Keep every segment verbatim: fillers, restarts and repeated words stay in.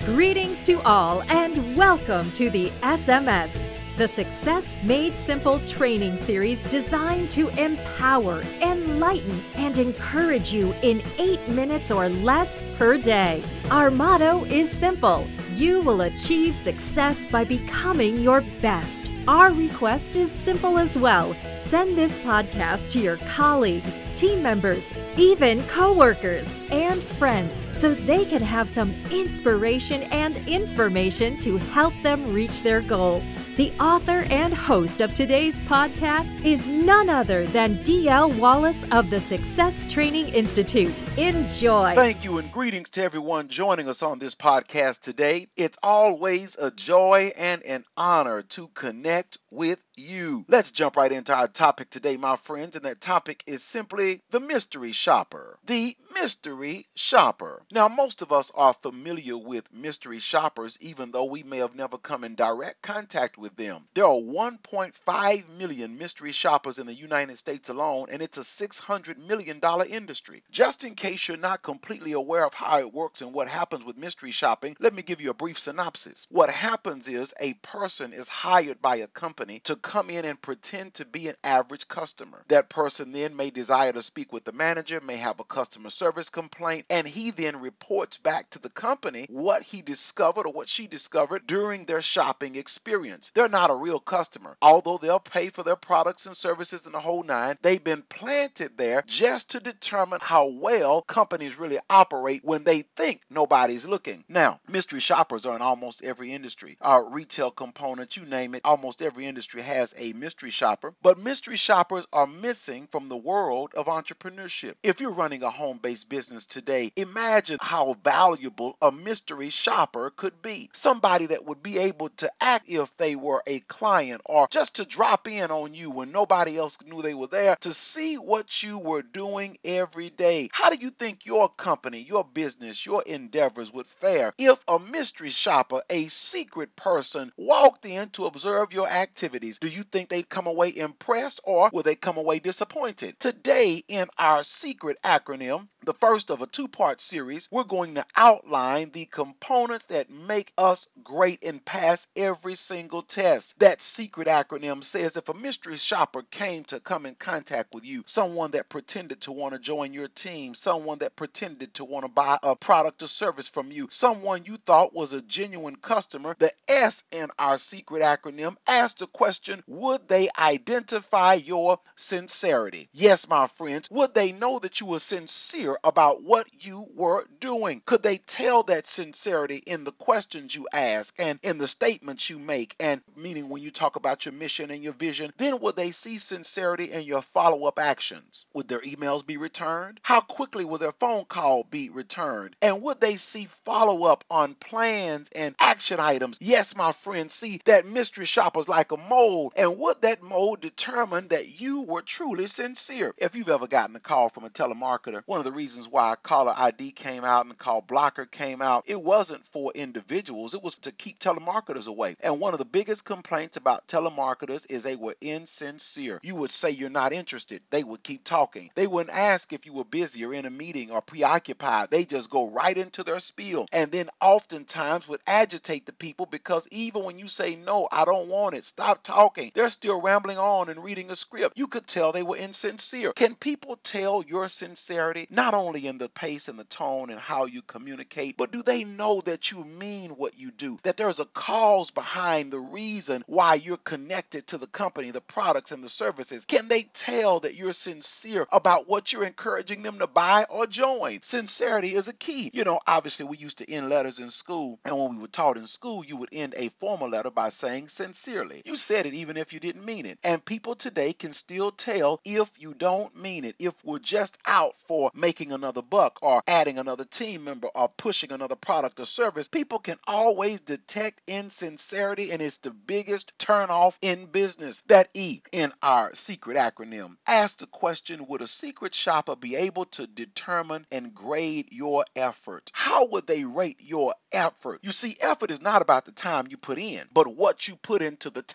Greetings to all and welcome to the S M S, the Success Made Simple training series designed to empower, enlighten, and encourage you in eight minutes or less per day. Our motto is simple: you will achieve success by becoming your best. Our request is simple as well. Send this podcast to your colleagues, team members, even coworkers, and friends so they can have some inspiration and information to help them reach their goals. The author and host of today's podcast is none other than D L Wallace of the Success Training Institute. Enjoy. Thank you and greetings to everyone joining us on this podcast today. It's always a joy and an honor to connect with you. Let's jump right into our topic today, my friends, and that topic is simply the mystery shopper. The mystery shopper. Now, most of us are familiar with mystery shoppers, even though we may have never come in direct contact with them. There are one point five million mystery shoppers in the United States alone, and it's a six hundred million dollars industry. Just in case you're not completely aware of how it works and what happens with mystery shopping, let me give you a brief synopsis. What happens is a person is hired by a company to come in and pretend to be an average customer. That person then may desire to speak with the manager, may have a customer service complaint, and he then reports back to the company what he discovered or what she discovered during their shopping experience. They're not a real customer. Although they'll pay for their products and services in the whole nine, they've been planted there just to determine how well companies really operate when they think nobody's looking. Now, mystery shoppers are in almost every industry. Our retail components, you name it, almost every industry has a mystery shopper, but mystery shoppers are missing from the world of entrepreneurship. If you're running a home-based business today, imagine how valuable a mystery shopper could be. Somebody that would be able to act if they were a client, or just to drop in on you when nobody else knew they were there, to see what you were doing every day. How do you think your company, your business, your endeavors would fare if a mystery shopper, a secret person, walked in to observe your activities? Do you think they'd come away impressed, or will they come away disappointed? Today, in our secret acronym, the first of a two-part series, we're going to outline the components that make us great and pass every single test. That secret acronym says if a mystery shopper came to come in contact with you, someone that pretended to want to join your team, someone that pretended to want to buy a product or service from you, someone you thought was a genuine customer, the S in our secret acronym asks the question, would they identify your sincerity? Yes, my friends, would they know that you were sincere about what you were doing? Could they tell that sincerity in the questions you ask and in the statements you make, and meaning when you talk about your mission and your vision? Then would they see sincerity in your follow-up actions? Would their emails be returned? How quickly will their phone call be returned? And would they see follow-up on plans and action items? Yes, my friends, see that mystery shopper's like a mole, and would that mole determine that you were truly sincere? If you've ever gotten a call from a telemarketer, one of the reasons why caller I D came out and call blocker came out, it wasn't for individuals, it was to keep telemarketers away. And one of the biggest complaints about telemarketers is they were insincere. You would say you're not interested, they would keep talking. They wouldn't ask if you were busy or in a meeting or preoccupied. They just go right into their spiel, and then oftentimes would agitate the people, because even when you say no, I don't want it, stop talking, they're still rambling on and reading a script. You could tell they were insincere. Can people tell your sincerity not only in the pace and the tone and how you communicate, but do they know that you mean what you do, that there's a cause behind the reason why you're connected to the company, the products and the services? Can they tell that you're sincere about what you're encouraging them to buy or join? Sincerity is a key. You know, obviously we used to end letters in school, and when we were taught in school, you would end a formal letter by saying sincerely. You said it even if you didn't mean it. And people today can still tell if you don't mean it, if we're just out for making another buck or adding another team member or pushing another product or service. People can always detect insincerity, and it's the biggest turnoff in business. That E in our secret acronym asks the question, would a secret shopper be able to determine and grade your effort? How would they rate your effort? You see, effort is not about the time you put in, but what you put into the time.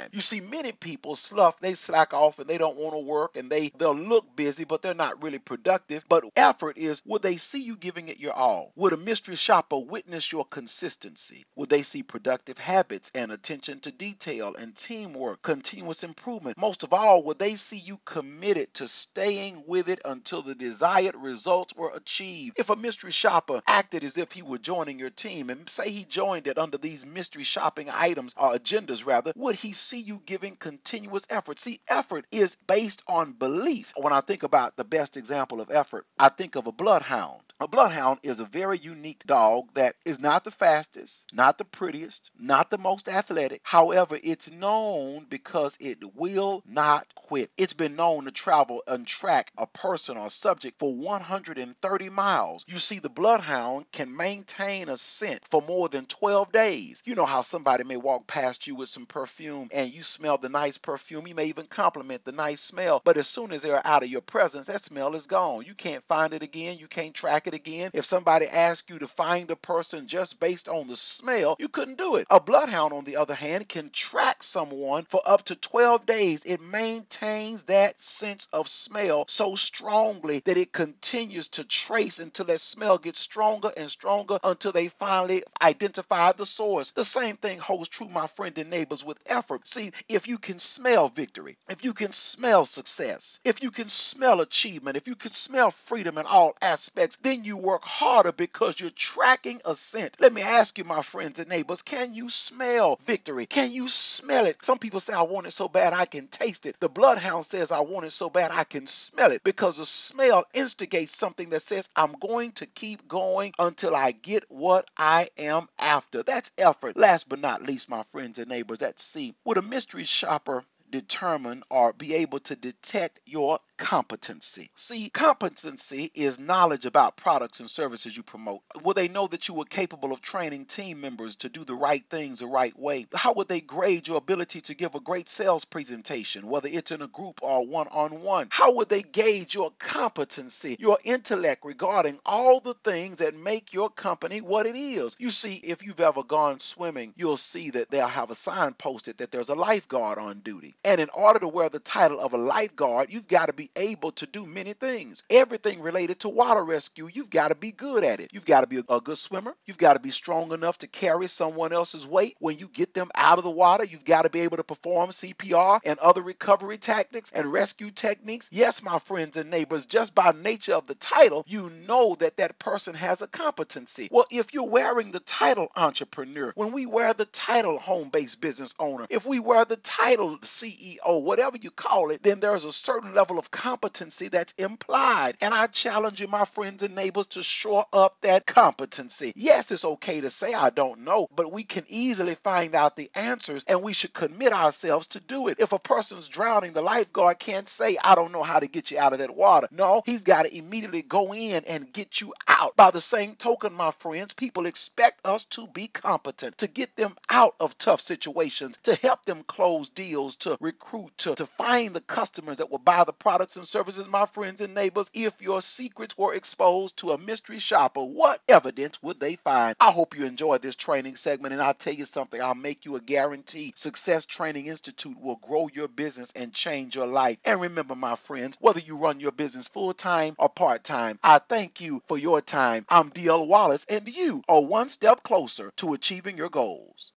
You see, many people slough, they slack off and they don't want to work and they, they'll look busy, but they're not really productive. But effort is, would they see you giving it your all? Would a mystery shopper witness your consistency? Would they see productive habits and attention to detail and teamwork, continuous improvement? Most of all, would they see you committed to staying with it until the desired results were achieved? If a mystery shopper acted as if he were joining your team and say he joined it under these mystery shopping items or agendas rather, would he see you giving continuous effort? See, effort is based on belief. When I think about the best example of effort, I think of a bloodhound. A bloodhound is a very unique dog that is not the fastest, not the prettiest, not the most athletic. However, it's known because it will not quit. It's been known to travel and track a person or subject for one hundred thirty miles. You see, the bloodhound can maintain a scent for more than twelve days. You know how somebody may walk past you with some perfume and you smell the nice perfume. You may even compliment the nice smell, but as soon as they're out of your presence, that smell is gone. You can't find it again. You can't track it again. If somebody asked you to find a person just based on the smell, you couldn't do it. A bloodhound, on the other hand, can track someone for up to twelve days. It maintains that sense of smell so strongly that it continues to trace until that smell gets stronger and stronger until they finally identify the source. The same thing holds true, my friend and neighbors, with effort. See, if you can smell victory, if you can smell success, if you can smell achievement, if you can smell freedom in all aspects, then you work harder because you're tracking a scent. Let me ask you, my friends and neighbors, can you smell victory? Can you smell it? Some people say, I want it so bad I can taste it. The bloodhound says, I want it so bad I can smell it, because the smell instigates something that says, I'm going to keep going until I get what I am after. That's effort. Last but not least, my friends and neighbors, that's C. Would a mystery shopper determine or be able to detect your competency? See, competency is knowledge about products and services you promote. Will they know that you were capable of training team members to do the right things the right way? How would they grade your ability to give a great sales presentation, whether it's in a group or one-on-one? How would they gauge your competency, your intellect regarding all the things that make your company what it is? You see, if you've ever gone swimming, you'll see that they'll have a sign posted that there's a lifeguard on duty. And in order to wear the title of a lifeguard, you've got to be able to do many things. Everything related to water rescue, you've got to be good at it. You've got to be a, a good swimmer. You've got to be strong enough to carry someone else's weight when you get them out of the water. You've got to be able to perform C P R and other recovery tactics and rescue techniques. Yes, my friends and neighbors, just by nature of the title, you know that that person has a competency. Well, if you're wearing the title entrepreneur, when we wear the title home-based business owner, if we wear the title C E O, whatever you call it, then there's a certain level of competency that's implied. And I challenge you, my friends and neighbors, to shore up that competency. Yes, it's okay to say I don't know, but we can easily find out the answers, and we should commit ourselves to do it. If a person's drowning, the lifeguard can't say, I don't know how to get you out of that water. No, he's got to immediately go in and get you out. By the same token, my friends, people expect us to be competent, to get them out of tough situations, to help them close deals, to recruit, to, to find the customers that will buy the products and services. My friends and neighbors, if your secrets were exposed to a mystery shopper, what evidence would they find? I hope you enjoyed this training segment, and I'll tell you something, I'll make you a guarantee. Success Training Institute will grow your business and change your life. And remember, my friends, whether you run your business full-time or part-time, I thank you for your time. I'm D L Wallace, and you are one step closer to achieving your goals.